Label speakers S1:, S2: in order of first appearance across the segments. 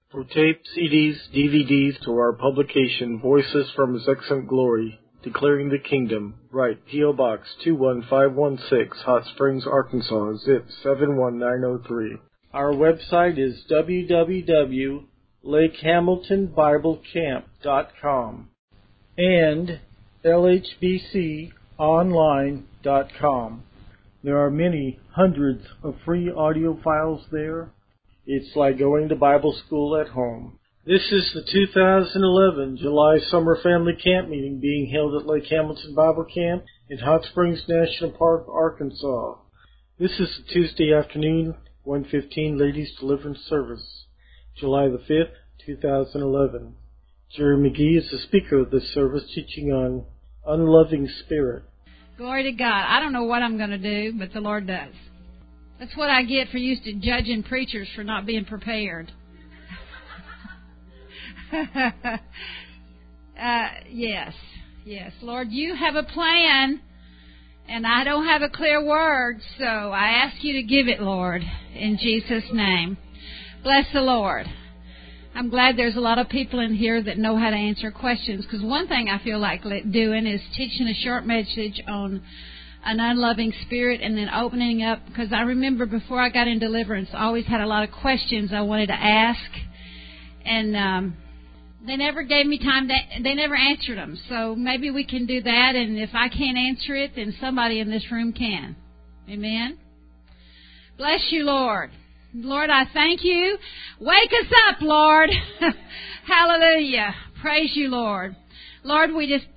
S1: For tape, CDs, DVDs, to our publication, Voices from His Excellent Glory, Declaring the Kingdom, write P.O. Box 21516, Hot Springs, Arkansas, zip 71903. Our website is www.lakehamiltonbiblecamp.com and lhbconline.com. There are many hundreds of free audio files there. It's like going to Bible school at home. This is the 2011 July Summer Family Camp Meeting being held at Lake Hamilton Bible Camp in Hot Springs National Park, Arkansas. This is the Tuesday afternoon, 1:15 Ladies Deliverance Service, July the 5th, 2011. Jerry McGee is the speaker of this service, teaching on unloving spirit.
S2: Glory to God. I don't know what I'm going to do, but the Lord does. That's what I get for used to judging preachers for not being prepared. Yes. Lord, you have a plan, and I don't have a clear word, so I ask you to give it, Lord, in Jesus' name. Bless the Lord. I'm glad there's a lot of people in here that know how to answer questions, because one thing I feel like doing is teaching a short message on an unloving spirit and then opening up, because I remember before I got in deliverance, I always had a lot of questions I wanted to ask, and they never gave me time they never answered them. So maybe we can do that, and if I can't answer it, then somebody in this room can. Amen? Bless you, Lord. Lord, I thank you. Wake us up, Lord. Hallelujah. Praise you, Lord. Lord,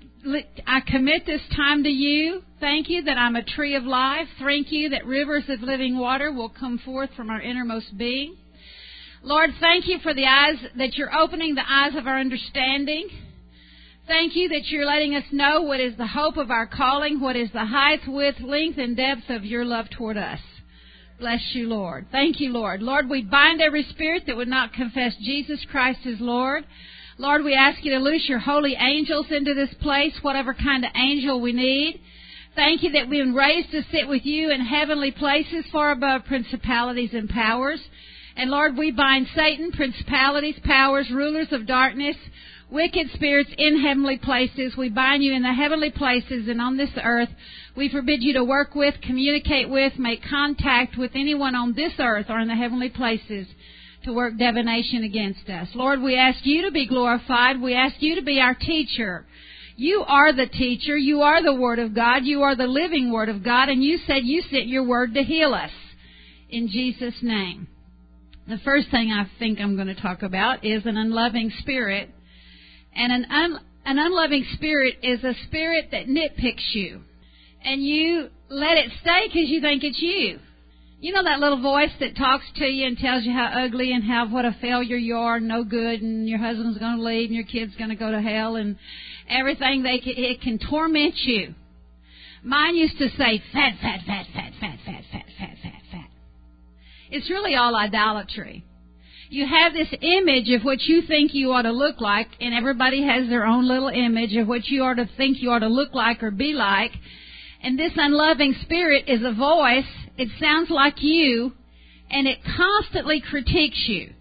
S2: I commit this time to you. Thank you that I'm a tree of life. Thank you that rivers of living water will come forth from our innermost being. Lord, thank you for the eyes, that you're opening the eyes of our understanding. Thank you that you're letting us know what is the hope of our calling, what is the height, width, length, and depth of your love toward us. Bless you, Lord. Thank you, Lord. Lord, we bind every spirit that would not confess Jesus Christ as Lord. Lord, we ask you to loose your holy angels into this place, whatever kind of angel we need. Thank you that we've been raised to sit with you in heavenly places far above principalities and powers. And Lord, we bind Satan, principalities, powers, rulers of darkness, wicked spirits in heavenly places. We bind you in the heavenly places and on this earth. We forbid you to work with, communicate with, make contact with anyone on this earth or in the heavenly places to work divination against us. Lord, we ask you to be glorified. We ask you to be our teacher. You are the teacher. You are the Word of God. You are the living Word of God. And you said you sent your Word to heal us. In Jesus' name. The first thing I think I'm going to talk about is an unloving spirit. And an unloving spirit is a spirit that nitpicks you. And you let it stay because you think it's you. You know that little voice that talks to you and tells you how ugly and what a failure you are, no good, and your husband's going to leave and your kid's going to go to hell and everything. It can torment you. Mine used to say, fat, fat, fat, fat, fat, fat, fat, fat, fat, fat. It's really all idolatry. You have this image of what you think you ought to look like, and everybody has their own little image of what you ought to think you ought to look like or be like. And this unloving spirit is a voice. It sounds like you, and it constantly critiques you.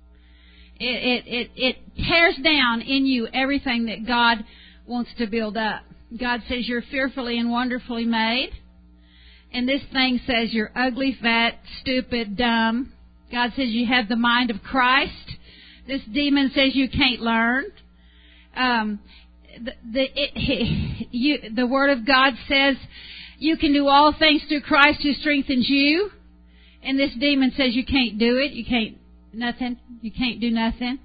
S2: It tears down in you everything that God wants to build up. God says you're fearfully and wonderfully made. And this thing says you're ugly, fat, stupid, dumb. God says you have the mind of Christ. This demon says you can't learn. The Word of God says you can do all things through Christ who strengthens you. And this demon says you can't do it. You can't do nothing.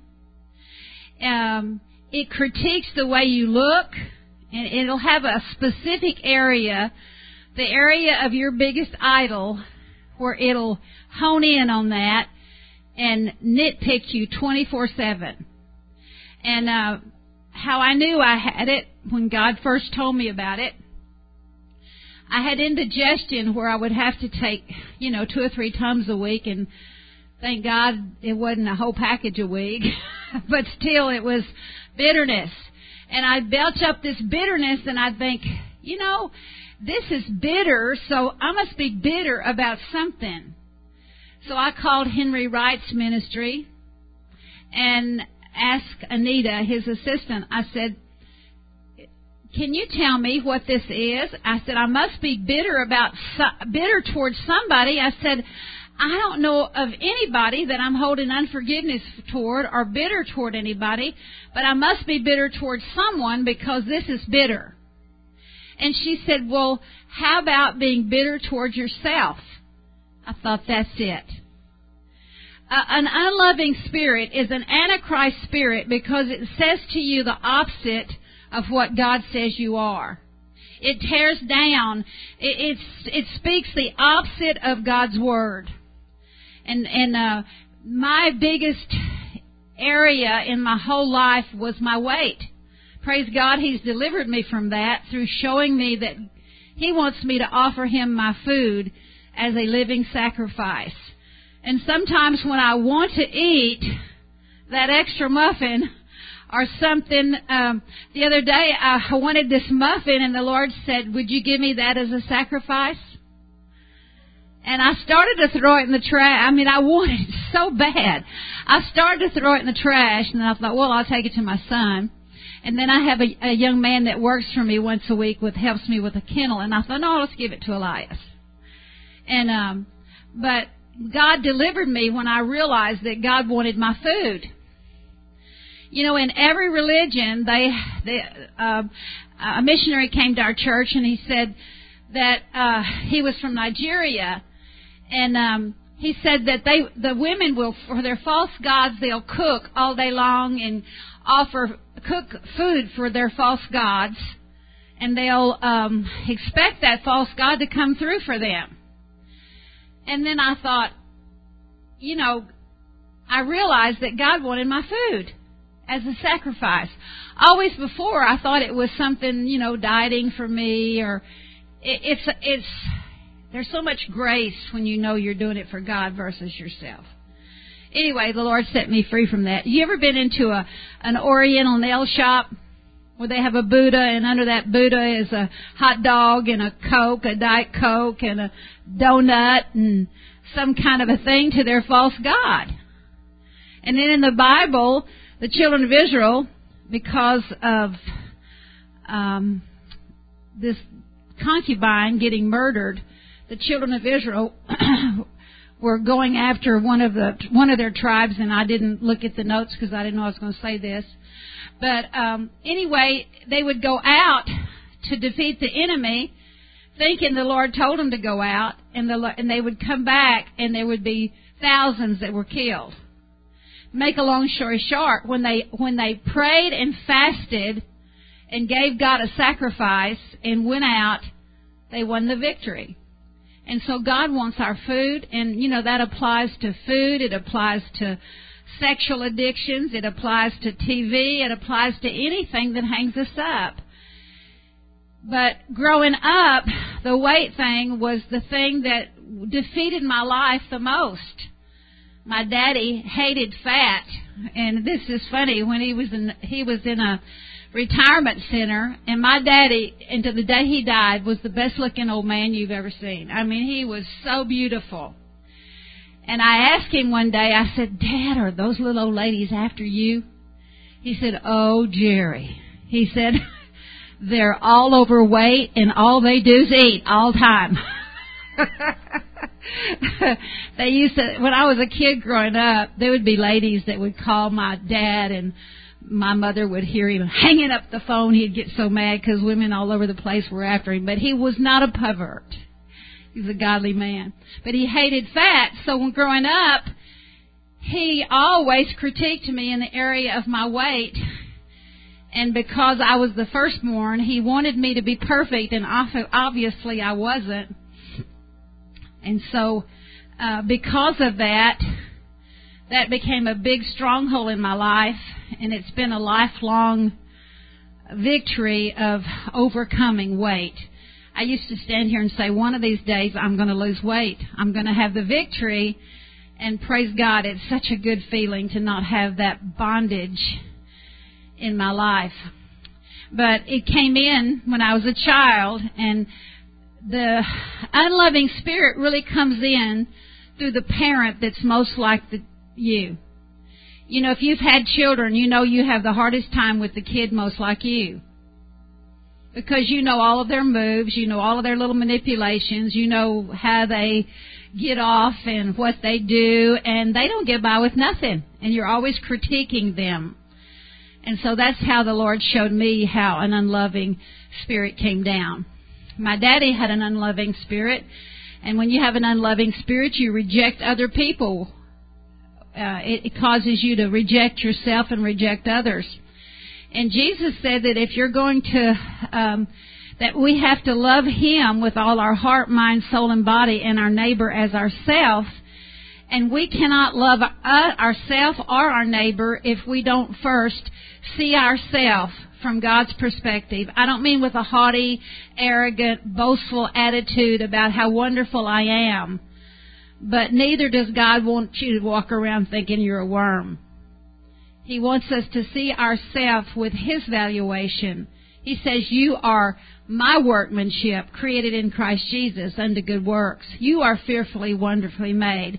S2: It critiques the way you look. And it'll have a specific area, the area of your biggest idol, where it'll hone in on that and nitpick you 24/7. And how I knew I had it, when God first told me about it, I had indigestion where I would have to take, 2 or 3 times a week, and thank God it wasn't a whole package a week, but still it was bitterness. And I'd belch up this bitterness, and I'd think, this is bitter, so I must be bitter about something. So I called Henry Wright's ministry, and asked Anita, his assistant, I said, can you tell me what this is? I said, I must be bitter towards somebody. I said, I don't know of anybody that I'm holding unforgiveness toward or bitter toward anybody, but I must be bitter towards someone because this is bitter. And she said, well, how about being bitter towards yourself? I thought, that's it. An unloving spirit is an antichrist spirit because it says to you the opposite of what God says you are. It tears down. It speaks the opposite of God's Word. And my biggest area in my whole life was my weight. Praise God, He's delivered me from that through showing me that He wants me to offer Him my food as a living sacrifice. And sometimes when I want to eat that extra muffin or something, the other day I wanted this muffin and the Lord said, would you give me that as a sacrifice? And I started to throw it in the trash. I mean, I wanted it so bad. I started to throw it in the trash, and I thought, well, I'll take it to my son. And then I have a young man that works for me once a week helps me with a kennel, and I thought, no, let's give it to Elias. And but God delivered me when I realized that God wanted my food. You know, in every religion, a missionary came to our church, and he said that he was from Nigeria. And he said that the women will, for their false gods, they'll cook all day long and cook food for their false gods, and they'll expect that false god to come through for them. And then I thought, you know, I realized that God wanted my food as a sacrifice. Always before, I thought it was something, you know, dieting for me, or it's there's so much grace when you know you're doing it for God versus yourself. Anyway, the Lord set me free from that. You ever been into an Oriental nail shop where they have a Buddha, and under that Buddha is a hot dog and a Coke, a Diet Coke, and a donut and some kind of a thing to their false god? And then in the Bible, the children of Israel, because of this concubine getting murdered, the children of Israel were going after one of their tribes, and I didn't look at the notes because I didn't know I was going to say this. But anyway, they would go out to defeat the enemy, thinking the Lord told them to go out, and they would come back, and there would be thousands that were killed. Make a long story short, when they prayed and fasted and gave God a sacrifice and went out, they won the victory. And so God wants our food, and, you know, that applies to food, it applies to sexual addictions, it applies to TV, it applies to anything that hangs us up. But growing up, the weight thing was the thing that defeated my life the most. My daddy hated fat, and this is funny, when he was in a retirement center, and my daddy, until the day he died, was the best looking old man you've ever seen. I mean, he was so beautiful. And I asked him one day, I said, Dad, are those little old ladies after you? He said, oh, Jerry. He said, they're all overweight, and all they do is eat all the time. They used to, when I was a kid growing up, there would be ladies that would call my dad, and my mother would hear him hanging up the phone. He'd get so mad because women all over the place were after him. But he was not a pervert. He was a godly man. But he hated fat. So when growing up, he always critiqued me in the area of my weight. And because I was the firstborn, he wanted me to be perfect. And obviously I wasn't. And so because of that, that became a big stronghold in my life, and it's been a lifelong victory of overcoming weight. I used to stand here and say, one of these days I'm going to lose weight. I'm going to have the victory, and praise God, it's such a good feeling to not have that bondage in my life. But it came in when I was a child, and the unloving spirit really comes in through the parent that's most like you. You know, if you've had children, you know you have the hardest time with the kid most like you. Because you know all of their moves, you know all of their little manipulations, you know how they get off and what they do, and they don't get by with nothing. And you're always critiquing them. And so that's how the Lord showed me how an unloving spirit came down. My daddy had an unloving spirit, and when you have an unloving spirit, you reject other people. It causes you to reject yourself and reject others. And Jesus said that if you're going to, that we have to love Him with all our heart, mind, soul, and body, and our neighbor as ourselves. And we cannot love ourselves or our neighbor if we don't first see ourselves from God's perspective. I don't mean with a haughty, arrogant, boastful attitude about how wonderful I am. But neither does God want you to walk around thinking you're a worm. He wants us to see ourselves with His valuation. He says, you are my workmanship, created in Christ Jesus unto good works. You are fearfully, wonderfully made.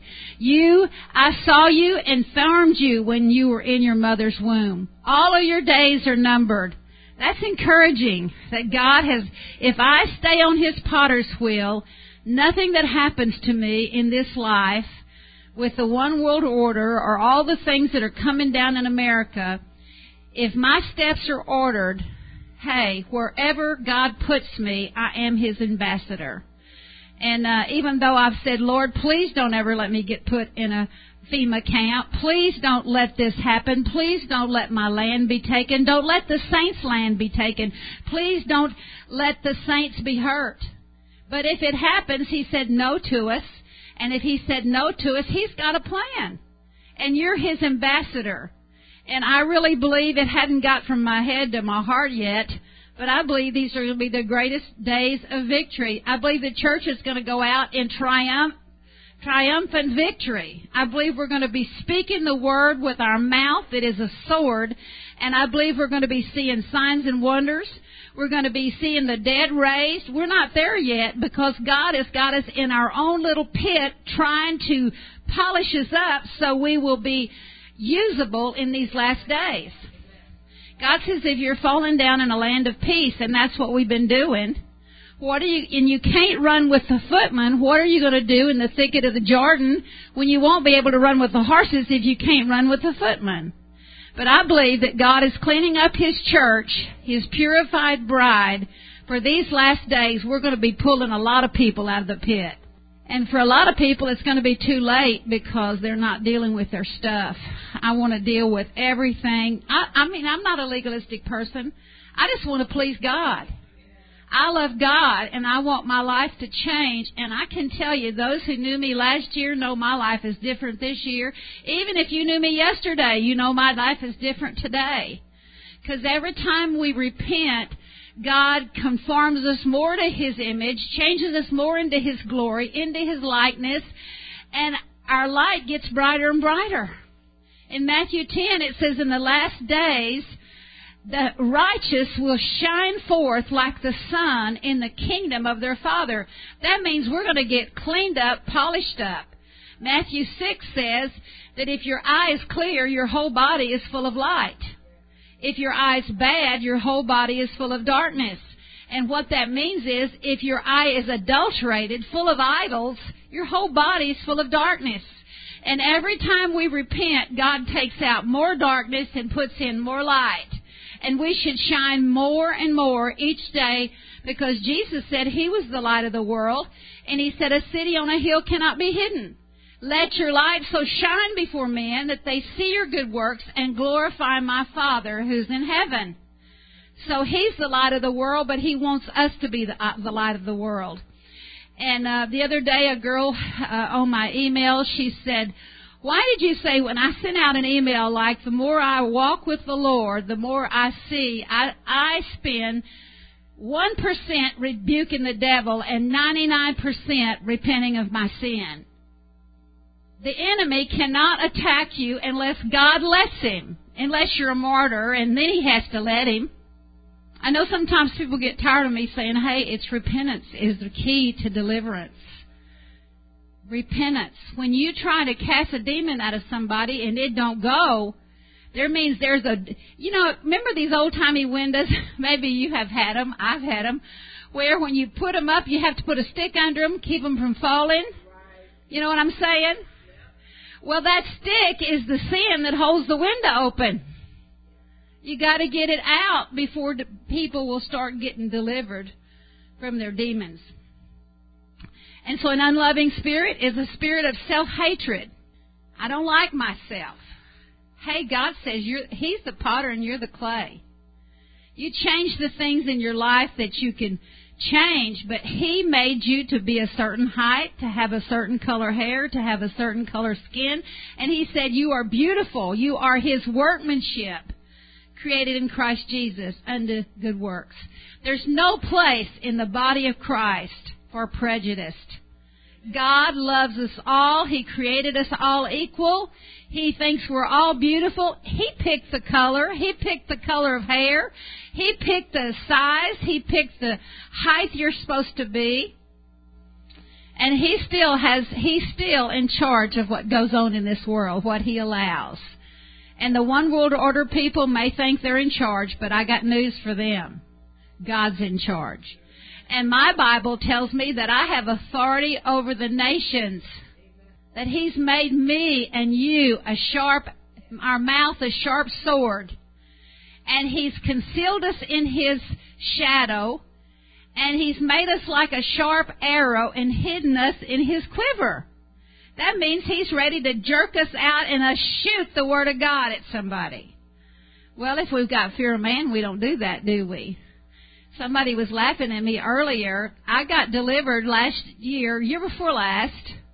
S2: I saw you and formed you when you were in your mother's womb. All of your days are numbered. That's encouraging that God has, if I stay on His potter's wheel, nothing that happens to me in this life with the one world order or all the things that are coming down in America, if my steps are ordered, hey, wherever God puts me, I am His ambassador. And even though I've said, Lord, please don't ever let me get put in a FEMA camp. Please don't let this happen. Please don't let my land be taken. Don't let the saints' land be taken. Please don't let the saints be hurt. But if it happens, He said no to us. And if He said no to us, He's got a plan. And you're His ambassador. And I really believe it hadn't got from my head to my heart yet, but I believe these are going to be the greatest days of victory. I believe the church is going to go out in triumphant victory. I believe we're going to be speaking the word with our mouth that is a sword, and I believe we're going to be seeing signs and wonders. We're going to be seeing the dead raised. We're not there yet because God has got us in our own little pit trying to polish us up so we will be usable in these last days. God says if you're falling down in a land of peace, and that's what we've been doing, and you can't run with the footmen, what are you going to do in the thicket of the Jordan when you won't be able to run with the horses if you can't run with the footmen? But I believe that God is cleaning up His church, His purified bride. For these last days, we're going to be pulling a lot of people out of the pit. And for a lot of people, it's going to be too late because they're not dealing with their stuff. I want to deal with everything. I mean, I'm not a legalistic person. I just want to please God. I love God, and I want my life to change. And I can tell you, those who knew me last year know my life is different this year. Even if you knew me yesterday, you know my life is different today. Because every time we repent, God conforms us more to His image, changes us more into His glory, into His likeness, and our light gets brighter and brighter. In Matthew 10, it says, in the last days, the righteous will shine forth like the sun in the kingdom of their Father. That means we're going to get cleaned up, polished up. Matthew 6 says that if your eye is clear, your whole body is full of light. If your eye's bad, your whole body is full of darkness. And what that means is, if your eye is adulterated, full of idols, your whole body is full of darkness. And every time we repent, God takes out more darkness and puts in more light. And we should shine more and more each day, because Jesus said He was the light of the world. And He said a city on a hill cannot be hidden. Let your light so shine before men that they see your good works and glorify my Father who's in heaven. So He's the light of the world, but He wants us to be the light of the world. And the other day, a girl on my email, she said, why did you say when I sent out an email like the more I walk with the Lord, the more I see, I spend 1% rebuking the devil and 99% repenting of my sin? The enemy cannot attack you unless God lets him, unless you're a martyr, and then He has to let him. I know sometimes people get tired of me saying, hey, it's repentance is the key to deliverance. Repentance. When you try to cast a demon out of somebody and it don't go, There means there's a, remember these old-timey windows? Maybe you have had them. I've had them. Where when you put them up, you have to put a stick under them, keep them from falling. You know what I'm saying? Well, that stick is the sin that holds the window open. You got to get it out before people will start getting delivered from their demons. And so an unloving spirit is a spirit of self-hatred. I don't like myself. Hey, God says He's the potter and you're the clay. You change the things in your life that you can change, but He made you to be a certain height, to have a certain color hair, to have a certain color skin. And He said you are beautiful. You are His workmanship, created in Christ Jesus unto good works. There's no place in the body of Christ for prejudice. God loves us all. He created us all equal. He thinks we're all beautiful. He picked the color. He picked the color of hair. He picked the size. He picked the height you're supposed to be. And He's still in charge of what goes on in this world, what He allows. And the one world order people may think they're in charge, but I got news for them. God's in charge. And my Bible tells me that I have authority over the nations. That He's made me and you our mouth a sharp sword. And He's concealed us in His shadow. And He's made us like a sharp arrow and hidden us in His quiver. That means He's ready to jerk us out and shoot the Word of God at somebody. Well, if we've got fear of man, we don't do that, do we? Somebody was laughing at me earlier. I got delivered year before last.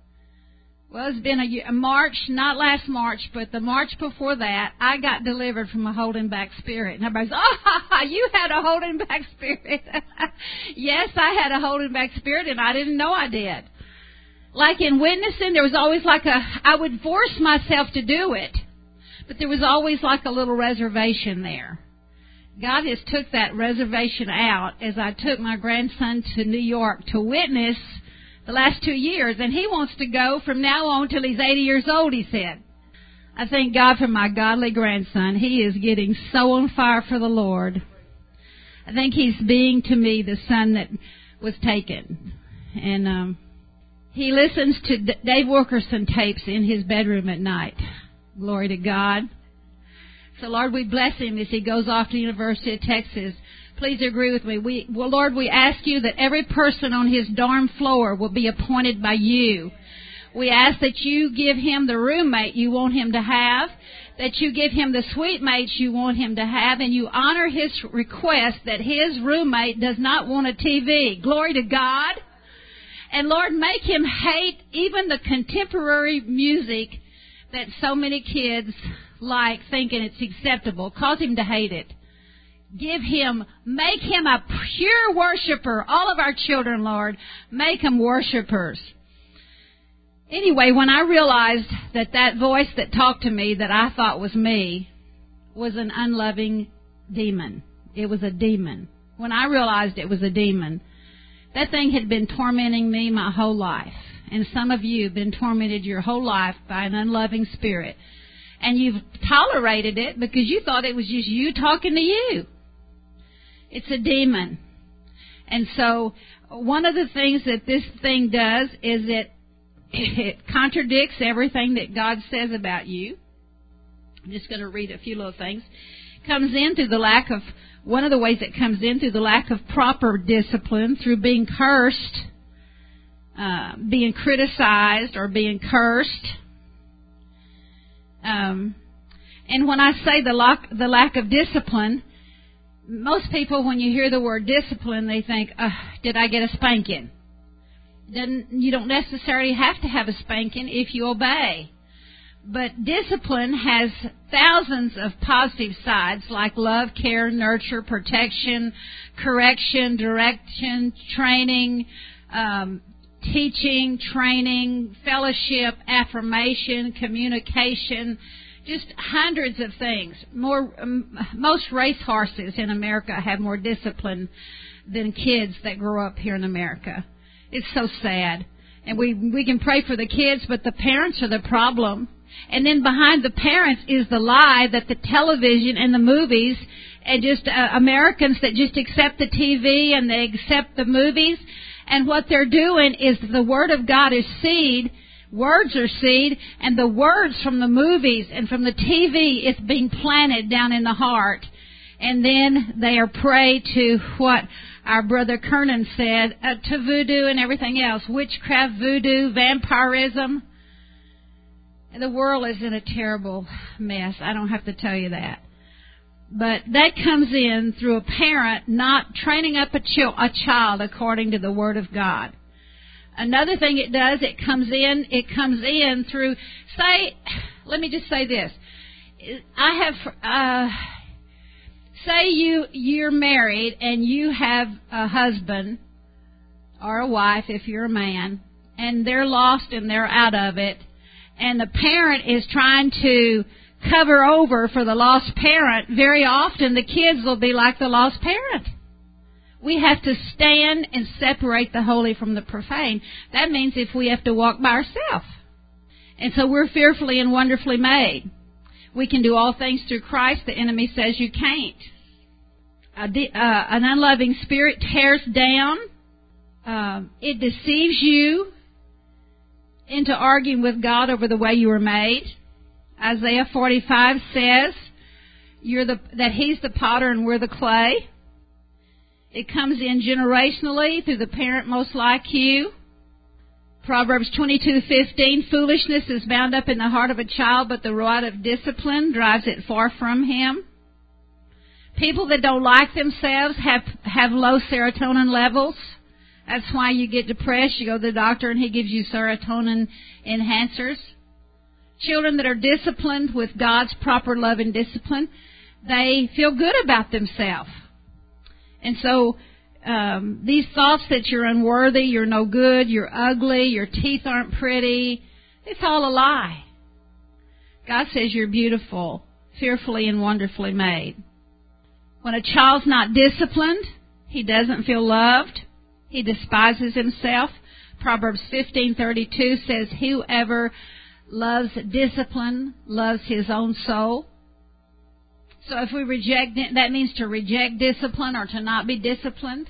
S2: Well, it's been a March, not last March, but the March before that, I got delivered from a holding back spirit. And everybody's, you had a holding back spirit. Yes, I had a holding back spirit, and I didn't know I did. Like in witnessing, there was always I would force myself to do it, but there was always like a little reservation there. God has took that reservation out as I took my grandson to New York to witness the last 2 years. And he wants to go from now on till he's 80 years old, he said. I thank God for my godly grandson. He is getting so on fire for the Lord. I think he's being to me the son that was taken. And he listens to Dave Wilkerson tapes in his bedroom at night. Glory to God. So, Lord, we bless him as he goes off to the University of Texas. Please agree with me. Lord, we ask you that every person on his dorm floor will be appointed by you. We ask that you give him the roommate you want him to have, that you give him the suite mates you want him to have, and you honor his request that his roommate does not want a TV. Glory to God. And, Lord, make him hate even the contemporary music that so many kids like, thinking it's acceptable. Cause him to hate it. Make him a pure worshiper. All of our children, Lord, make them worshipers. Anyway, when I realized that voice that talked to me that I thought was me was an unloving demon. It was a demon. When I realized it was a demon, that thing had been tormenting me my whole life. And some of you have been tormented your whole life by an unloving spirit. And you've tolerated it because you thought it was just you talking to you. It's a demon. And so one of the things that this thing does is it contradicts everything that God says about you. I'm just going to read a few little things. Comes in through one of the ways it comes in through the lack of proper discipline, through being cursed, being criticized, or being cursed. And when I say the lack of discipline, most people, when you hear the word discipline, they think, did I get a spanking? You don't necessarily have to have a spanking if you obey. But discipline has thousands of positive sides like love, care, nurture, protection, correction, direction, training, teaching, training, fellowship, affirmation, communication, just hundreds of things. Most racehorses in America have more discipline than kids that grow up here in America. It's so sad. And we can pray for the kids, but the parents are the problem. And then behind the parents is the lie that the television and the movies and just Americans that just accept the TV and they accept the movies. And what they're doing is the Word of God is seed. Words are seed. And the words from the movies and from the TV, it's being planted down in the heart. And then they are prey to what our brother Kernan said, to voodoo and everything else. Witchcraft, voodoo, vampirism. And the world is in a terrible mess. I don't have to tell you that. But that comes in through a parent not training up a child according to the Word of God. Another thing it does, it comes in through, let me just say this. Say you're married and you have a husband or a wife if you're a man, and they're lost and they're out of it, and the parent is trying to cover over for the lost parent. Very often the kids will be like the lost parent. We have to stand and separate the holy from the profane. That means if we have to walk by ourselves. And so we're fearfully and wonderfully made. We can do all things through Christ. The enemy says you can't. An unloving spirit tears down. It deceives you into arguing with God over the way you were made. Isaiah 45 says that He's the potter and we're the clay. It comes in generationally through the parent most like you. Proverbs 22:15, foolishness is bound up in the heart of a child, but the rod of discipline drives it far from him. People that don't like themselves have low serotonin levels. That's why you get depressed. You go to the doctor and he gives you serotonin enhancers. Children that are disciplined with God's proper love and discipline, they feel good about themselves. And so these thoughts that you're unworthy, you're no good, you're ugly, your teeth aren't pretty, it's all a lie. God says you're beautiful, fearfully and wonderfully made. When a child's not disciplined, he doesn't feel loved. He despises himself. Proverbs 15:32 says, whoever loves discipline loves his own soul. So if we reject it, that means to reject discipline or to not be disciplined.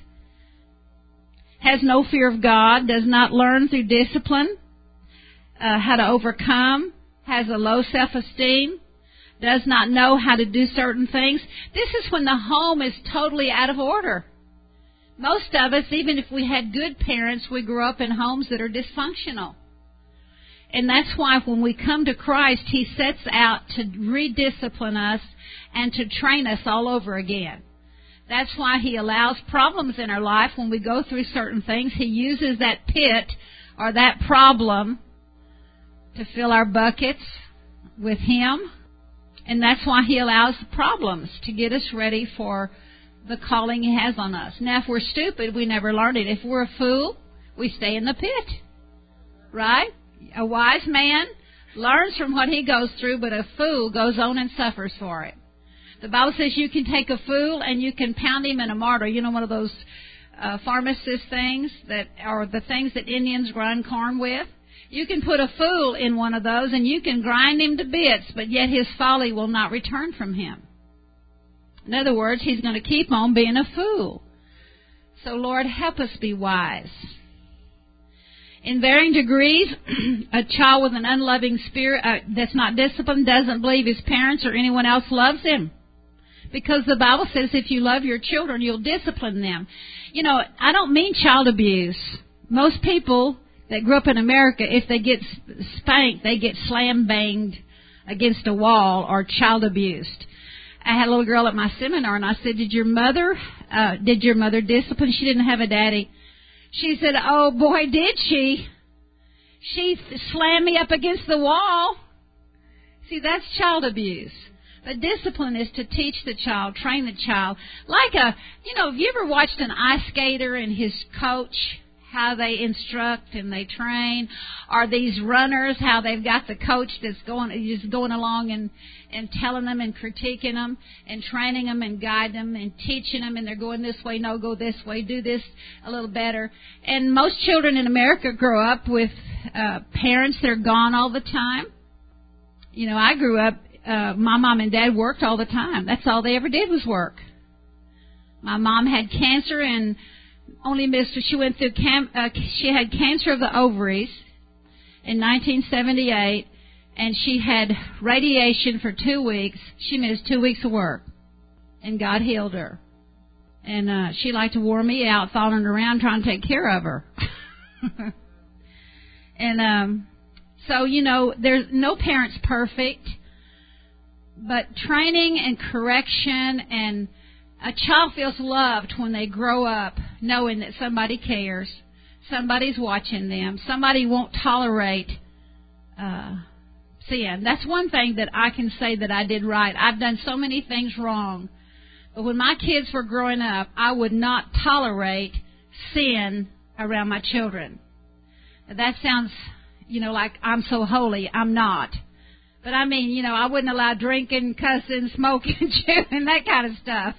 S2: Has no fear of God, does not learn through discipline how to overcome, has a low self-esteem, does not know how to do certain things. This is when the home is totally out of order. Most of us, even if we had good parents, we grew up in homes that are dysfunctional. And that's why when we come to Christ, He sets out to rediscipline us and to train us all over again. That's why He allows problems in our life when we go through certain things. He uses that pit or that problem to fill our buckets with Him. And that's why He allows problems to get us ready for the calling He has on us. Now, if we're stupid, we never learn it. If we're a fool, we stay in the pit. Right? A wise man learns from what he goes through, but a fool goes on and suffers for it. The Bible says you can take a fool and you can pound him in a mortar. You know, one of those pharmacist things that are the things that Indians grind corn with? You can put a fool in one of those and you can grind him to bits, but yet his folly will not return from him. In other words, he's going to keep on being a fool. So, Lord, help us be wise. In varying degrees, a child with an unloving spirit that's not disciplined doesn't believe his parents or anyone else loves him. Because the Bible says if you love your children, you'll discipline them. You know, I don't mean child abuse. Most people that grew up in America, if they get spanked, they get slam-banged against a wall or child abused. I had a little girl at my seminar, and I said, did your mother discipline? She didn't have a daddy. She said, oh, boy, did she. She slammed me up against the wall. See, that's child abuse. But discipline is to teach the child, train the child. Like have you ever watched an ice skater and his coach, how they instruct and they train? Or these runners, how they've got the coach that's going along and telling them and critiquing them and training them and guiding them and teaching them, and they're going this way, no, go this way, do this a little better. And most children in America grow up with parents that are gone all the time. You know, I grew up, my mom and dad worked all the time. That's all they ever did was work. My mom had cancer and only missed, she went through, she had cancer of the ovaries in 1978, and she had radiation for 2 weeks. She missed 2 weeks of work, and God healed her. And she liked to wore me out, following around trying to take care of her. And so, you know, there's no parent's perfect, but training and correction, and a child feels loved when they grow up knowing that somebody cares, somebody's watching them, somebody won't tolerate sin. That's one thing that I can say that I did right. I've done so many things wrong, but when my kids were growing up, I would not tolerate sin around my children. Now, that sounds, you know, like I'm so holy. I'm not. But I mean, you know, I wouldn't allow drinking, cussing, smoking, chewing, that kind of stuff.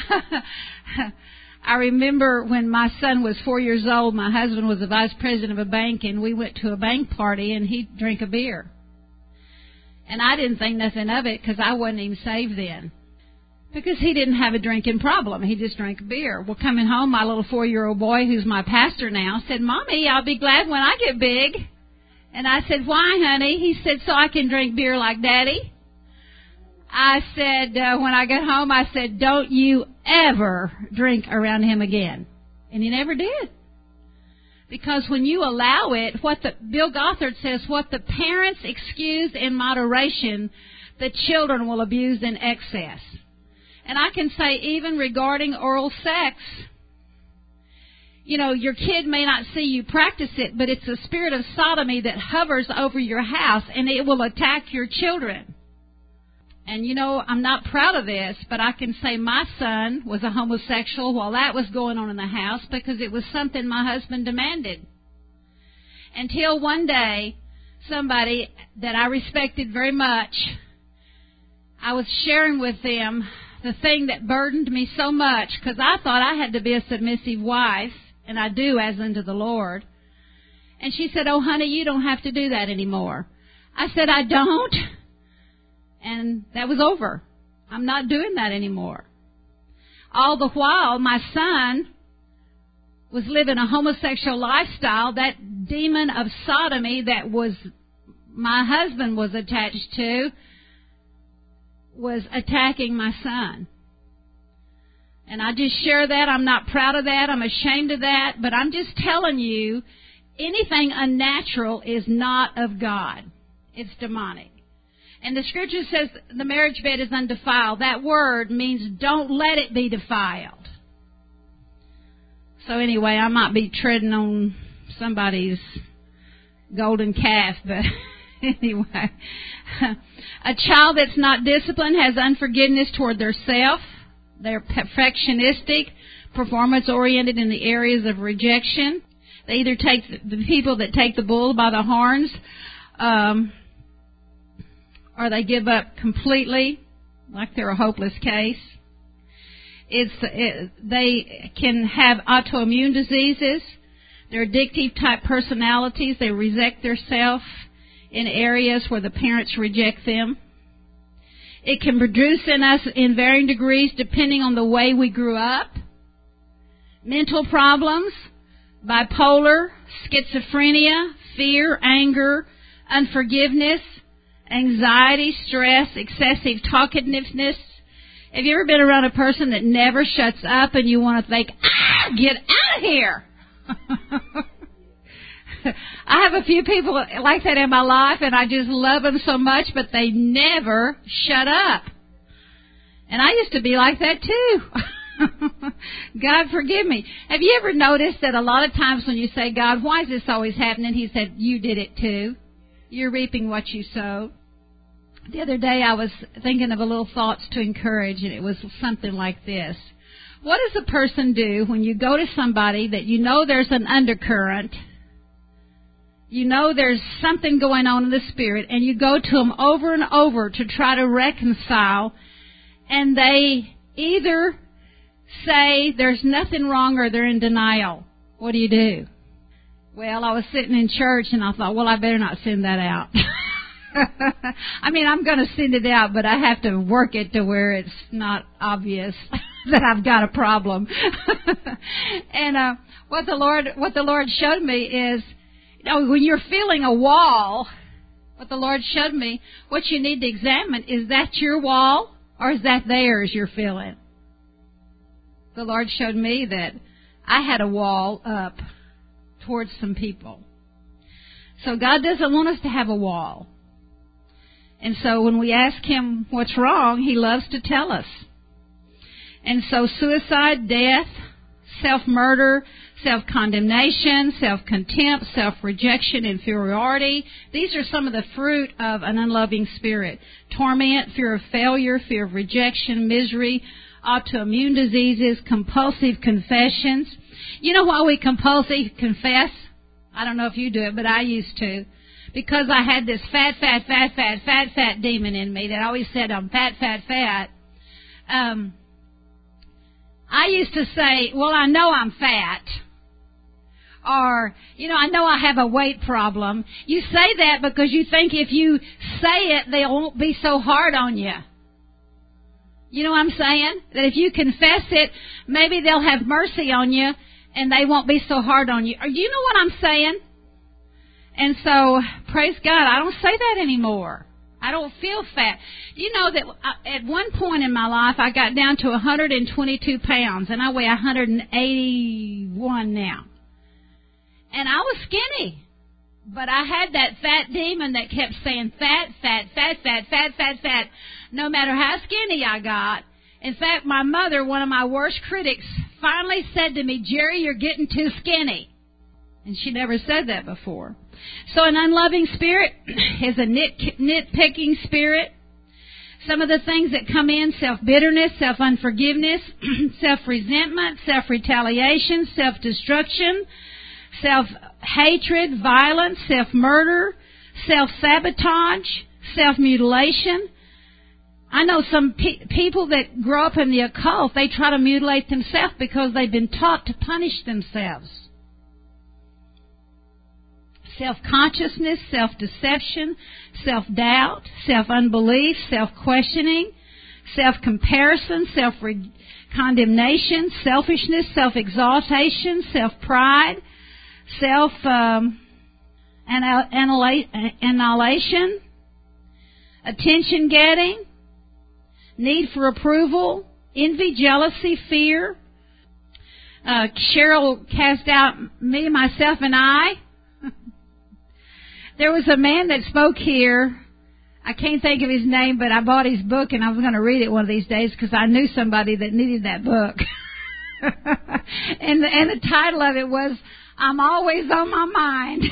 S2: I remember when my son was 4 years old, my husband was the vice president of a bank, and we went to a bank party, and he drank a beer. And I didn't think nothing of it because I wasn't even saved then. Because he didn't have a drinking problem. He just drank beer. Well, coming home, my little 4-year-old boy, who's my pastor now, said, "Mommy, I'll be glad when I get big." And I said, "Why, honey?" He said, "So I can drink beer like Daddy." I said, when I got home, I said, "Don't you ever drink around him again." And he never did. Because when you allow it, Bill Gothard says, what the parents excuse in moderation, the children will abuse in excess. And I can say even regarding oral sex, you know, your kid may not see you practice it, but it's the spirit of sodomy that hovers over your house, and it will attack your children. And, you know, I'm not proud of this, but I can say my son was a homosexual while that was going on in the house because it was something my husband demanded. Until one day, somebody that I respected very much, I was sharing with them the thing that burdened me so much because I thought I had to be a submissive wife, and I do as unto the Lord. And she said, "Oh, honey, you don't have to do that anymore." I said, "I don't." And that was over. I'm not doing that anymore. All the while, my son was living a homosexual lifestyle. That demon of sodomy that was my husband was attached to was attacking my son. And I just share that. I'm not proud of that. I'm ashamed of that. But I'm just telling you, anything unnatural is not of God. It's demonic. And the scripture says the marriage bed is undefiled. That word means don't let it be defiled. So anyway, I might be treading on somebody's golden calf, but anyway. A child that's not disciplined has unforgiveness toward their self. They're perfectionistic, performance-oriented in the areas of rejection. They either take the people that take the bull by the horns, or they give up completely, like they're a hopeless case. They can have autoimmune diseases. They're addictive type personalities. They reject themselves in areas where the parents reject them. It can produce in us in varying degrees depending on the way we grew up. Mental problems, bipolar, schizophrenia, fear, anger, unforgiveness, anxiety, stress, excessive talkativeness. Have you ever been around a person that never shuts up and you want to think, get out of here? I have a few people like that in my life, and I just love them so much, but they never shut up. And I used to be like that too. God forgive me. Have you ever noticed that a lot of times when you say, "God, why is this always happening?" He said, "You did it too. You're reaping what you sowed." The other day I was thinking of a little thoughts to encourage, and it was something like this. What does a person do when you go to somebody that you know there's an undercurrent, you know there's something going on in the spirit, and you go to them over and over to try to reconcile, and they either say there's nothing wrong or they're in denial? What do? Well, I was sitting in church, and I thought, well, I better not send that out. I mean, I'm going to send it out, but I have to work it to where it's not obvious that I've got a problem. And what the Lord showed me is, when you're feeling a wall, what the Lord showed me, what you need to examine, is that your wall or is that theirs you're feeling? The Lord showed me that I had a wall up towards some people. So God doesn't want us to have a wall. And so when we ask Him what's wrong, He loves to tell us. And so suicide, death, self-murder, self-condemnation, self-contempt, self-rejection, inferiority, these are some of the fruit of an unloving spirit. Torment, fear of failure, fear of rejection, misery, autoimmune diseases, compulsive confessions. You know why we compulsive confess? I don't know if you do it, but I used to. Because I had this fat demon in me that always said I'm fat. I used to say, well, I know I'm fat. Or, I know I have a weight problem. You say that because you think if you say it, they won't be so hard on you. You know what I'm saying? That if you confess it, maybe they'll have mercy on you and they won't be so hard on you. Or you know what I'm saying? And so, praise God, I don't say that anymore. I don't feel fat. You know that at one point in my life, I got down to 122 pounds, and I weigh 181 now. And I was skinny, but I had that fat demon that kept saying fat, no matter how skinny I got. In fact, my mother, one of my worst critics, finally said to me, Jerry, you're getting too skinny. And she never said that before. So an unloving spirit is a nitpicking spirit. Some of the things that come in, self-bitterness, self-unforgiveness, self-resentment, self-retaliation, self-destruction, self-hatred, violence, self-murder, self-sabotage, self-mutilation. I know some people that grow up in the occult, they try to mutilate themselves because they've been taught to punish themselves. Self-consciousness, self-deception, self-doubt, self-unbelief, self-questioning, self-comparison, self-condemnation, selfishness, self-exaltation, self-pride, self-annihilation, attention-getting, need for approval, envy, jealousy, fear. Cheryl cast out me, myself, and I. There was a man that spoke here. I can't think of his name, but I bought his book, and I was going to read it one of these days because I knew somebody that needed that book. and the title of it was, I'm Always on My Mind.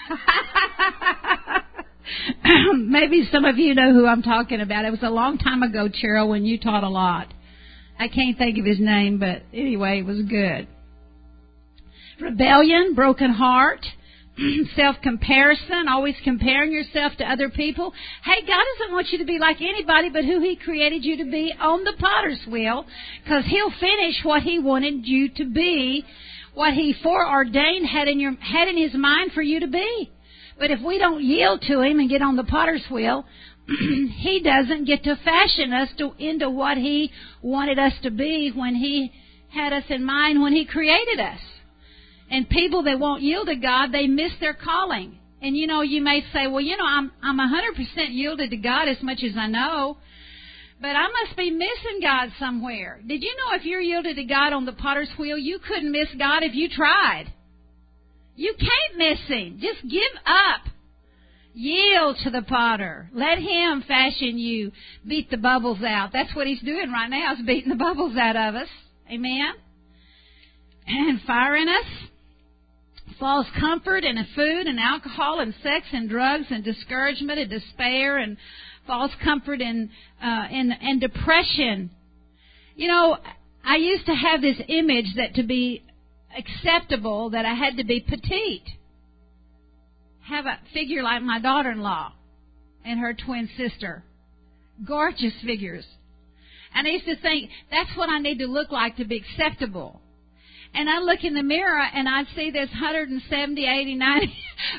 S2: Maybe some of you know who I'm talking about. It was a long time ago, Cheryl, when you taught a lot. I can't think of his name, but anyway, it was good. Rebellion, broken heart, self-comparison, always comparing yourself to other people. Hey, God doesn't want you to be like anybody but who He created you to be on the potter's wheel, because He'll finish what He wanted you to be, what He foreordained had in His mind for you to be. But if we don't yield to Him and get on the potter's wheel, He doesn't get to fashion us into what He wanted us to be when He had us in mind when He created us. And people that won't yield to God, they miss their calling. And you may say, well, I'm 100% yielded to God as much as I know, but I must be missing God somewhere. Did you know if you're yielded to God on the potter's wheel, you couldn't miss God if you tried? You can't miss Him. Just give up. Yield to the potter. Let Him fashion you. Beat the bubbles out. That's what He's doing right now, is beating the bubbles out of us. Amen? And firing us. False comfort in food and alcohol and sex and drugs and discouragement and despair and false comfort and depression. I used to have this image that to be acceptable that I had to be petite. Have a figure like my daughter-in-law and her twin sister. Gorgeous figures. And I used to think, that's what I need to look like to be acceptable. And I look in the mirror and I'd see this 170, 80, 90,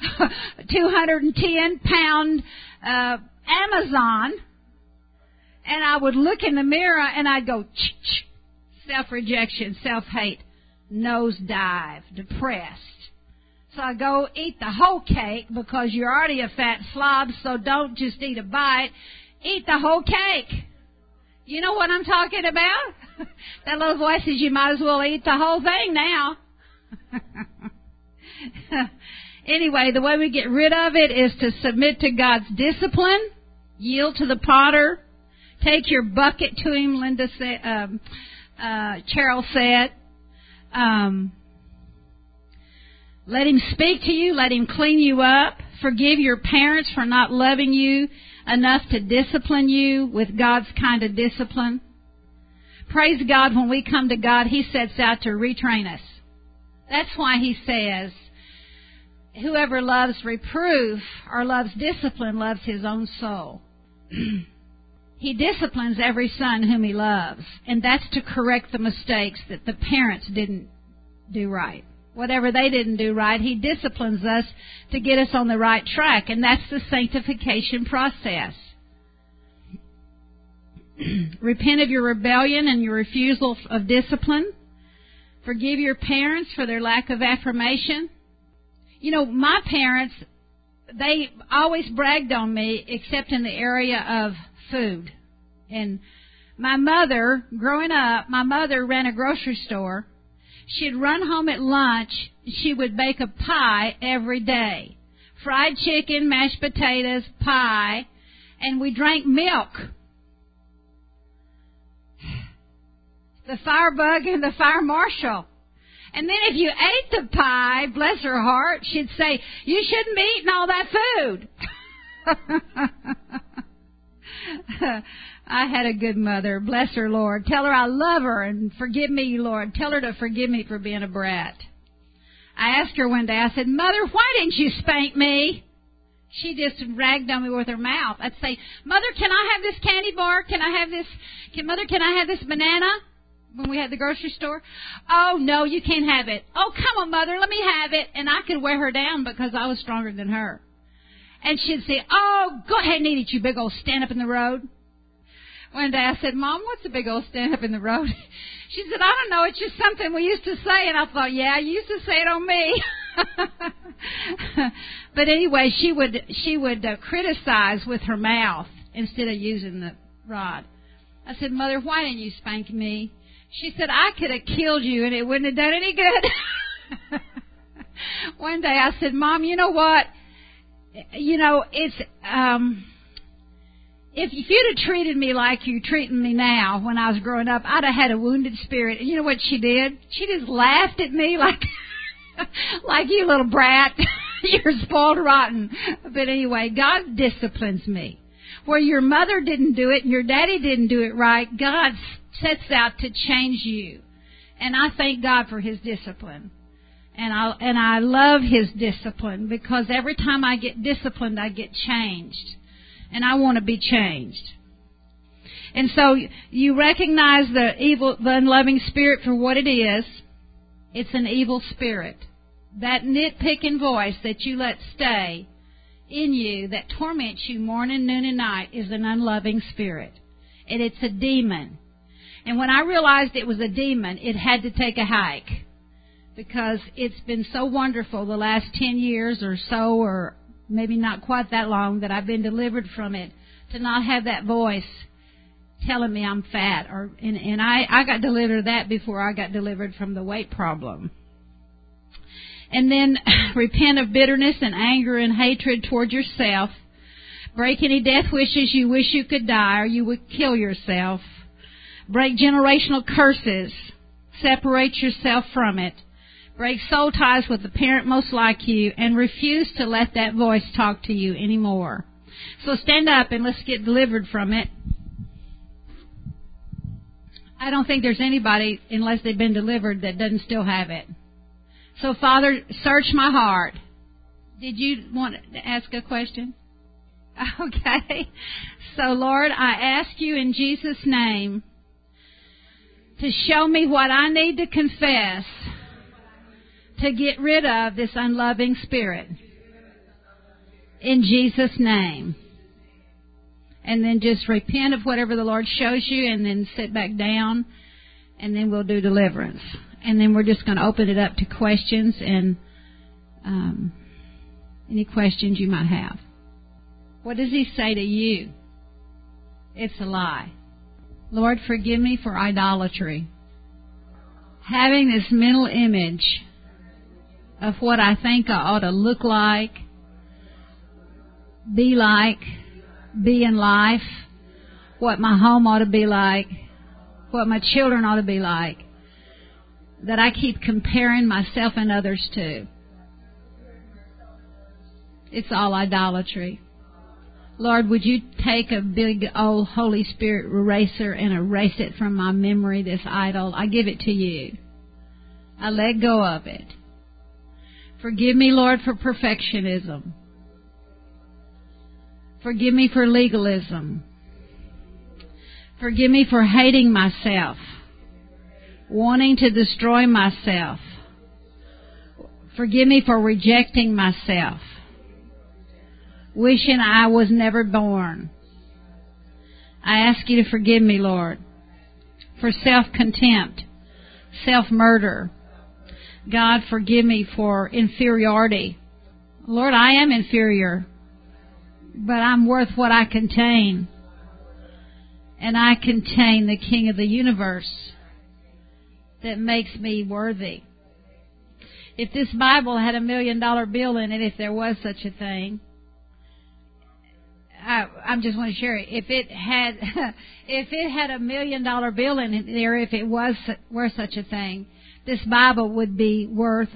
S2: 210 pound Amazon. And I would look in the mirror and I'd go, self-rejection, self-hate, nosedive, depressed. So I go eat the whole cake because you're already a fat slob, so don't just eat a bite. Eat the whole cake. You know what I'm talking about? That little voice says you might as well eat the whole thing now. Anyway, the way we get rid of it is to submit to God's discipline, yield to the potter, take your bucket to Him, Cheryl said. Let Him speak to you. Let Him clean you up. Forgive your parents for not loving you enough to discipline you with God's kind of discipline. Praise God, when we come to God, He sets out to retrain us. That's why He says, whoever loves reproof or loves discipline loves his own soul. He disciplines every son whom He loves, and that's to correct the mistakes that the parents didn't do right. Whatever they didn't do right, He disciplines us to get us on the right track, and that's the sanctification process. Repent of your rebellion and your refusal of discipline. Forgive your parents for their lack of affirmation. You know, my parents, they always bragged on me, except in the area of food. And my mother, growing up, my mother ran a grocery store. She'd run home at lunch. She would bake a pie every day. Fried chicken, mashed potatoes, pie, and we drank milk. The Firebug and the Fire Marshal. And then if you ate the pie, bless her heart, she'd say, you shouldn't be eating all that food. I had a good mother. Bless her, Lord. Tell her I love her and forgive me, Lord. Tell her to forgive me for being a brat. I asked her one day, I said, Mother, why didn't you spank me? She just ragged on me with her mouth. I'd say, Mother, can I have this candy bar? Mother, can I have this banana? When we had the grocery store. Oh, no, you can't have it. Oh, come on, Mother, let me have it. And I could wear her down because I was stronger than her. And she'd say, oh, go ahead and eat it, you big old stand-up in the road. One day I said, Mom, what's a big old stand-up in the road? She said, I don't know, it's just something we used to say. And I thought, yeah, you used to say it on me. But anyway, she would criticize with her mouth instead of using the rod. I said, Mother, why didn't you spank me? She said, I could have killed you and it wouldn't have done any good. One day I said, Mom, you know what? You know, it's... If you'd have treated me like you're treating me now when I was growing up, I'd have had a wounded spirit. And you know what she did? She just laughed at me like, like you little brat. You're spoiled rotten. But anyway, God disciplines me. Where your mother didn't do it and your daddy didn't do it right, God sets out to change you. And I thank God for His discipline. And I love His discipline because every time I get disciplined, I get changed. And I want to be changed. And so you recognize the unloving spirit for what it is. It's an evil spirit. That nitpicking voice that you let stay in you that torments you morning, noon, and night is an unloving spirit. And it's a demon. And when I realized it was a demon, it had to take a hike. Because it's been so wonderful the last 10 years or so, or maybe not quite that long, that I've been delivered from it, to not have that voice telling me I'm fat. And I got delivered of that before I got delivered from the weight problem. And then repent of bitterness and anger and hatred toward yourself. Break any death wishes you wish you could die or you would kill yourself. Break generational curses. Separate yourself from it. Break soul ties with the parent most like you and refuse to let that voice talk to you anymore. So stand up and let's get delivered from it. I don't think there's anybody, unless they've been delivered, that doesn't still have it. So, Father, search my heart. Did you want to ask a question? Okay. So, Lord, I ask you in Jesus' name to show me what I need to confess to get rid of this unloving spirit. In Jesus' name. And then just repent of whatever the Lord shows you, and then sit back down, and then we'll do deliverance. And then we're just going to open it up to questions and any questions you might have. What does He say to you? It's a lie. Lord, forgive me for idolatry. Having this mental image of what I think I ought to look like, be in life, what my home ought to be like, what my children ought to be like, that I keep comparing myself and others to. It's all idolatry. Lord, would you take a big old Holy Spirit eraser and erase it from my memory, this idol? I give it to you. I let go of it. Forgive me, Lord, for perfectionism. Forgive me for legalism. Forgive me for hating myself, wanting to destroy myself. Forgive me for rejecting myself, wishing I was never born. I ask you to forgive me, Lord, for self-contempt, self-murder. God, forgive me for inferiority. Lord, I am inferior, but I'm worth what I contain. And I contain the King of the universe that makes me worthy. If this Bible had $1 million bill in it, if there was such a thing, I'm just want to share it. If it had $1 million bill in there, if it were such a thing, this Bible would be worth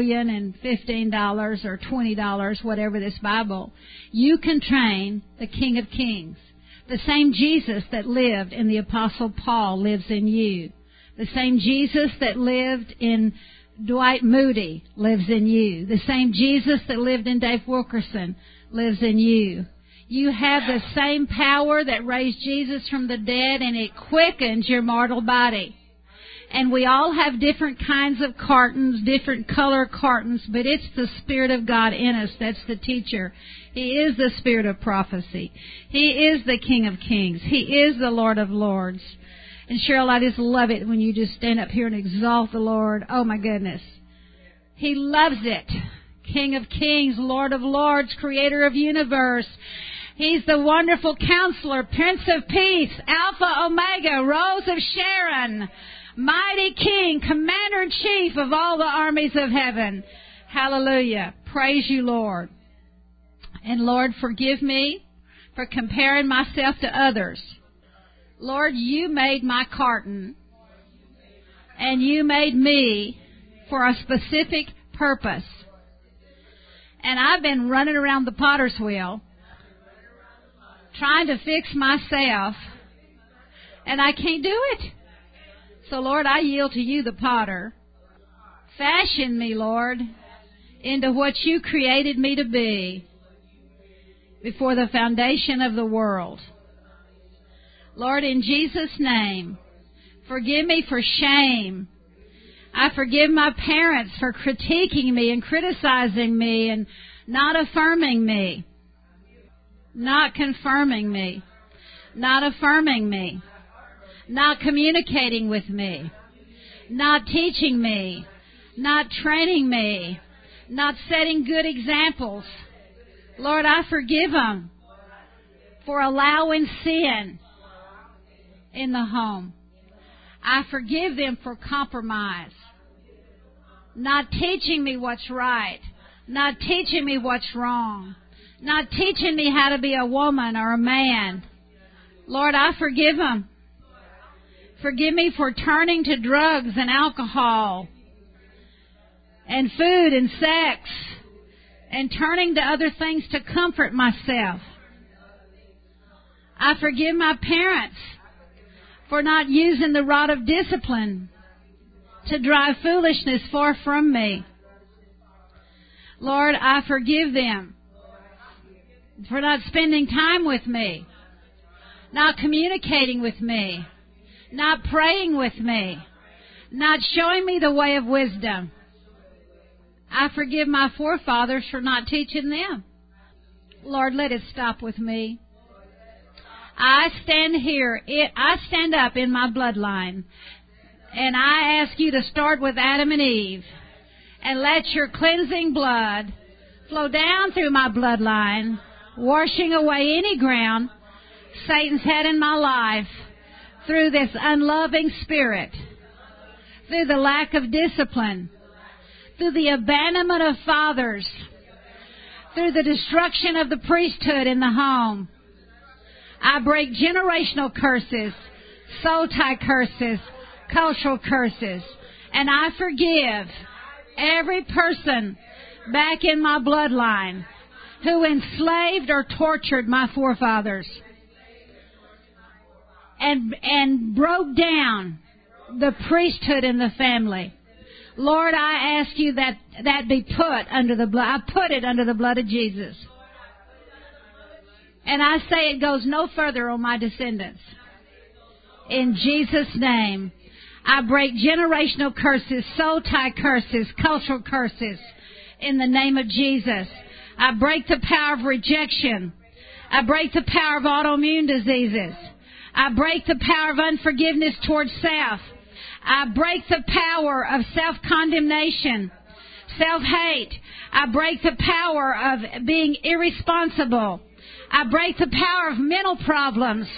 S2: $1,015 or $20, whatever this Bible. You can train the King of Kings. The same Jesus that lived in the Apostle Paul lives in you. The same Jesus that lived in Dwight Moody lives in you. The same Jesus that lived in Dave Wilkerson lives in you. You have the same power that raised Jesus from the dead, and it quickens your mortal body. And we all have different kinds of cartons, different color cartons, but it's the Spirit of God in us that's the teacher. He is the Spirit of prophecy. He is the King of Kings. He is the Lord of Lords. And Cheryl, I just love it when you just stand up here and exalt the Lord. Oh my goodness. He loves it. King of Kings, Lord of Lords, Creator of universe. He's the wonderful Counselor, Prince of Peace, Alpha, Omega, Rose of Sharon, Mighty King, Commander-in-Chief of all the armies of heaven. Hallelujah. Praise you, Lord. And Lord, forgive me for comparing myself to others. Lord, you made my carton, and you made me for a specific purpose. And I've been running around the potter's wheel, trying to fix myself, and I can't do it. So, Lord, I yield to you, the potter. Fashion me, Lord, into what you created me to be before the foundation of the world. Lord, in Jesus' name, forgive me for shame. I forgive my parents for critiquing me and criticizing me and not affirming me, not confirming me, not affirming me, not communicating with me, not teaching me, not training me, not setting good examples. Lord, I forgive them for allowing sin in the home. I forgive them for compromise, not teaching me what's right, not teaching me what's wrong, not teaching me how to be a woman or a man. Lord, I forgive them. Forgive me for turning to drugs and alcohol and food and sex and turning to other things to comfort myself. I forgive my parents for not using the rod of discipline to drive foolishness far from me. Lord, I forgive them for not spending time with me, not communicating with me, not praying with me, not showing me the way of wisdom. I forgive my forefathers for not teaching them. Lord, let it stop with me. I stand up in my bloodline, and I ask you to start with Adam and Eve, and let your cleansing blood flow down through my bloodline, washing away any ground Satan's had in my life through this unloving spirit, through the lack of discipline, through the abandonment of fathers, through the destruction of the priesthood in the home. I break generational curses, soul tie curses, cultural curses, and I forgive every person back in my bloodline who enslaved or tortured my forefathers and broke down the priesthood in the family. Lord, I ask you that be put under the blood. I put it under the blood of Jesus. And I say it goes no further on my descendants. In Jesus' name, I break generational curses, soul tie curses, cultural curses. In the name of Jesus, I break the power of rejection. I break the power of autoimmune diseases. I break the power of unforgiveness towards self. I break the power of self-condemnation, self-hate. I break the power of being irresponsible. I break the power of mental problems,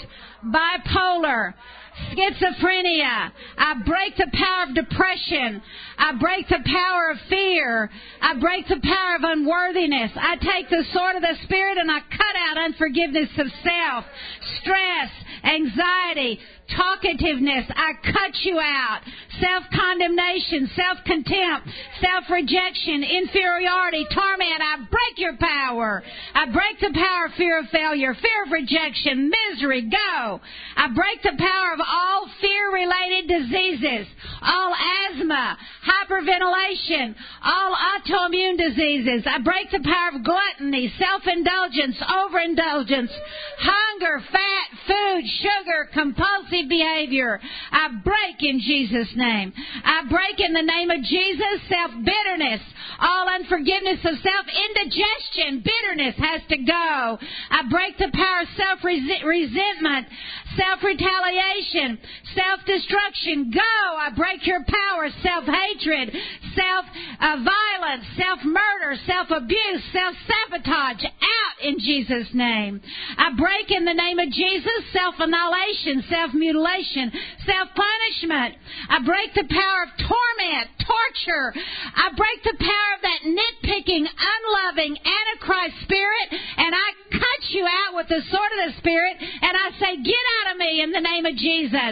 S2: bipolar, schizophrenia. I break the power of depression. I break the power of fear. I break the power of unworthiness. I take the sword of the Spirit and I cut out unforgiveness of self, stress, anxiety, talkativeness. I cut you out. Self-condemnation, self-contempt, self-rejection, inferiority, torment. I break your power. I break the power of fear of failure, fear of rejection, misery. Go. I break the power of all fear-related diseases, all asthma, hyperventilation, all autoimmune diseases. I break the power of gluttony, self-indulgence, overindulgence, hunger, fat, food, sugar, compulsive behavior. I break in Jesus' name. I break in the name of Jesus self-bitterness, all unforgiveness of self, indigestion, bitterness has to go. I break the power of self-resentment, self-retaliation, self-destruction. Go. I break your power, self-hatred, self-violence, self-murder, self-abuse, self-sabotage. Out in Jesus' name. I break in the name of Jesus self-annihilation, self-mutilation, self-punishment. I break the power of torment, torture. I break the power of that nitpicking, unloving, antichrist spirit, and I cut you out with the sword of the Spirit, and I say, get out of me in the name of Jesus.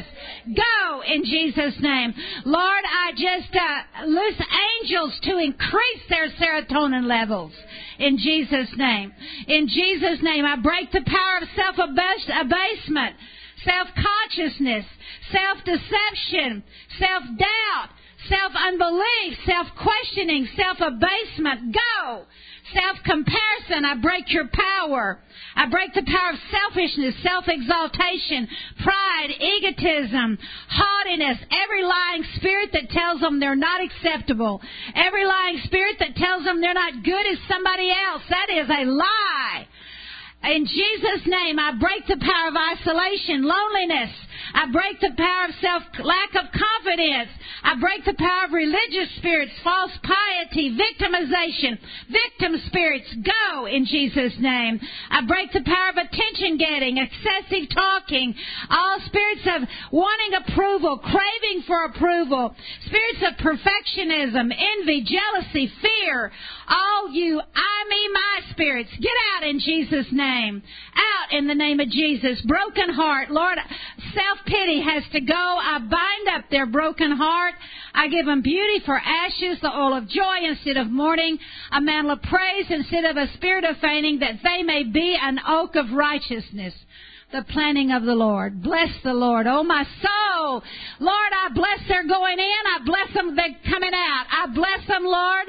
S2: Go in Jesus' name. Lord, I just loose angels to increase their serotonin levels. In Jesus' name. In Jesus' name, I break the power of self-abasement, self-consciousness, self-deception, self-doubt, self-unbelief, self-questioning, self-abasement. Go. Self-comparison, I break your power. I break the power of selfishness, self-exaltation, pride, egotism, haughtiness, every lying spirit that tells them they're not acceptable, every lying spirit that tells them they're not good as somebody else. That is a lie. In Jesus' name, I break the power of isolation, loneliness. I break the power of lack of confidence. I break the power of religious spirits, false piety, victimization, victim spirits. Go in Jesus' name. I break the power of attention getting, excessive talking, all spirits of wanting approval, craving for approval, spirits of perfectionism, envy, jealousy, fear. All you, I, me, my spirits, get out in Jesus' name. Out in the name of Jesus. Broken heart. Lord, self-pity has to go. I bind up their broken heart. I give them beauty for ashes, the oil of joy instead of mourning, a mantle of praise instead of a spirit of fainting, that they may be an oak of righteousness, the planting of the Lord. Bless the Lord, oh my soul. Lord, I bless their going in. I bless them they're coming out. I bless them, Lord.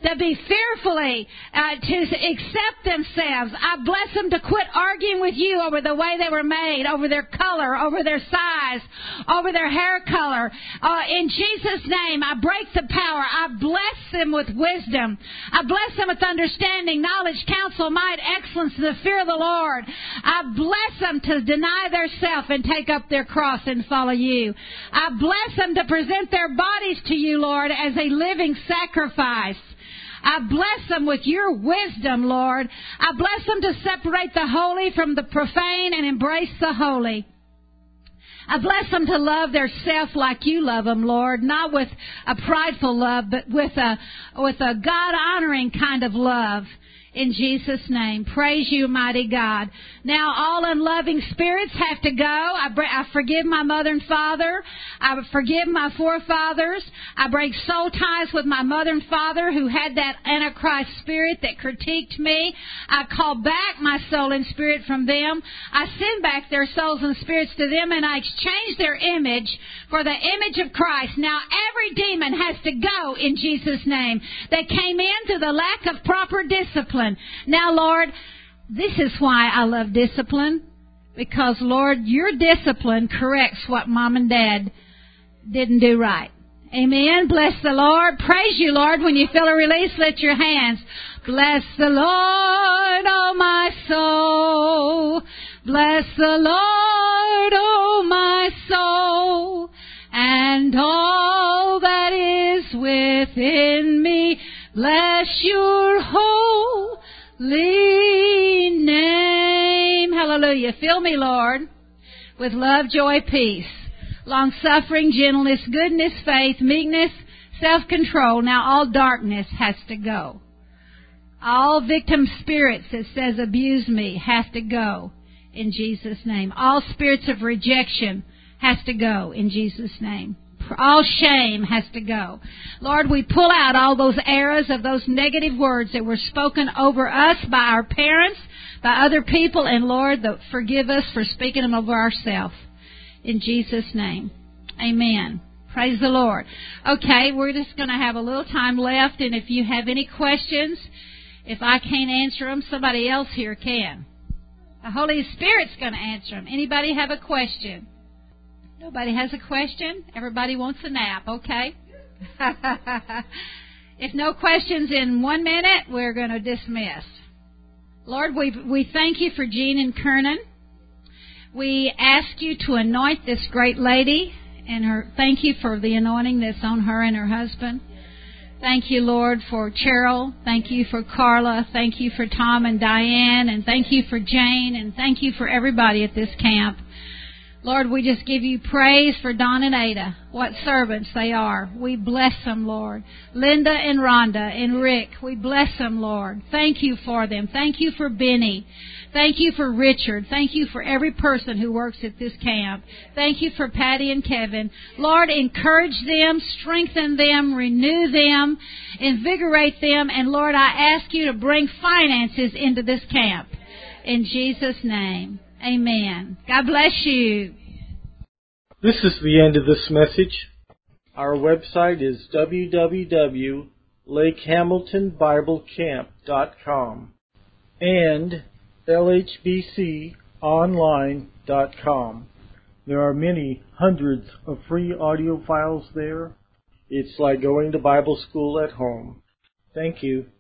S2: to be fearfully, to accept themselves. I bless them to quit arguing with you over the way they were made, over their color, over their size, over their hair color. In Jesus' name, I break the power. I bless them with wisdom. I bless them with understanding, knowledge, counsel, might, excellence, and the fear of the Lord. I bless them to deny their self and take up their cross and follow you. I bless them to present their bodies to you, Lord, as a living sacrifice. I bless them with your wisdom, Lord. I bless them to separate the holy from the profane and embrace the holy. I bless them to love their self like you love them, Lord, not with a prideful love, but with a God-honoring kind of love. In Jesus' name. Praise you, mighty God. Now, all unloving spirits have to go. I forgive my mother and father. I forgive my forefathers. I break soul ties with my mother and father who had that Antichrist spirit that critiqued me. I call back my soul and spirit from them. I send back their souls and spirits to them, and I exchange their image for the image of Christ. Now, every demon has to go in Jesus' name that came in through the lack of proper discipline. Now, Lord, this is why I love discipline. Because, Lord, your discipline corrects what Mom and Dad didn't do right. Amen. Bless the Lord. Praise you, Lord. When you feel a release, lift your hands. Bless the Lord, oh my soul. Bless the Lord, oh my soul. And all that is within me. Bless your holy name. Hallelujah. Fill me, Lord, with love, joy, peace, long-suffering, gentleness, goodness, faith, meekness, self-control. Now all darkness has to go. All victim spirits that says abuse me have to go in Jesus' name. All spirits of rejection has to go in Jesus' name. All shame has to go. Lord, we pull out all those errors of those negative words that were spoken over us by our parents, by other people, and Lord, forgive us for speaking them over ourselves. In Jesus' name. Amen. Praise the Lord. Okay, we're just going to have a little time left, and if you have any questions, if I can't answer them, somebody else here can. The Holy Spirit's going to answer them. Anybody have a question? Nobody has a question? Everybody wants a nap, okay? If no questions in 1 minute, we're going to dismiss. Lord, we thank you for Jean and Kernan. We ask you to anoint this great lady, and thank you for the anointing that's on her and her husband. Thank you, Lord, for Cheryl. Thank you for Carla. Thank you for Tom and Diane. And thank you for Jane. And thank you for everybody at this camp. Lord, we just give you praise for Don and Ada. What servants they are. We bless them, Lord. Linda and Rhonda and Rick, we bless them, Lord. Thank you for them. Thank you for Benny. Thank you for Richard. Thank you for every person who works at this camp. Thank you for Patty and Kevin. Lord, encourage them, strengthen them, renew them, invigorate them. And Lord, I ask you to bring finances into this camp. In Jesus' name. Amen. God bless you.
S1: This is the end of this message. Our website is www.lakehamiltonbiblecamp.com and lhbconline.com. There are many hundreds of free audio files there. It's like going to Bible school at home. Thank you.